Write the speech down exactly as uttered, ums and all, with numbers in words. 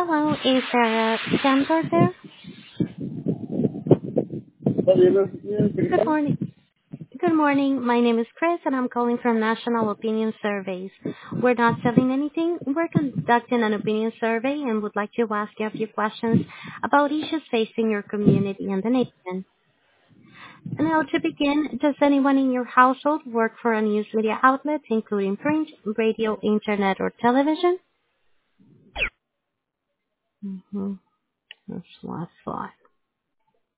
Hello, is Sarah Sandor there? Good morning. Good morning. My name is Chris, and I'm calling from National Opinion Surveys. We're not selling anything. We're conducting an opinion survey and would like to ask you a few questions about issues facing your community and the nation. Now, to begin, does anyone in your household work for a news media outlet, including print, radio, internet, or television? Mm-hmm. That's what I thought.